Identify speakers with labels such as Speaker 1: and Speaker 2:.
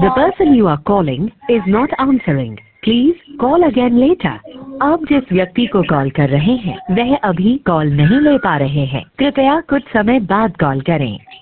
Speaker 1: The person you are calling is not answering. Please call again later. आप जिस व्यक्ति को कॉल कर रहे हैं वह अभी कॉल नहीं ले पा रहे हैं। कृपया कुछ समय बाद कॉल करें।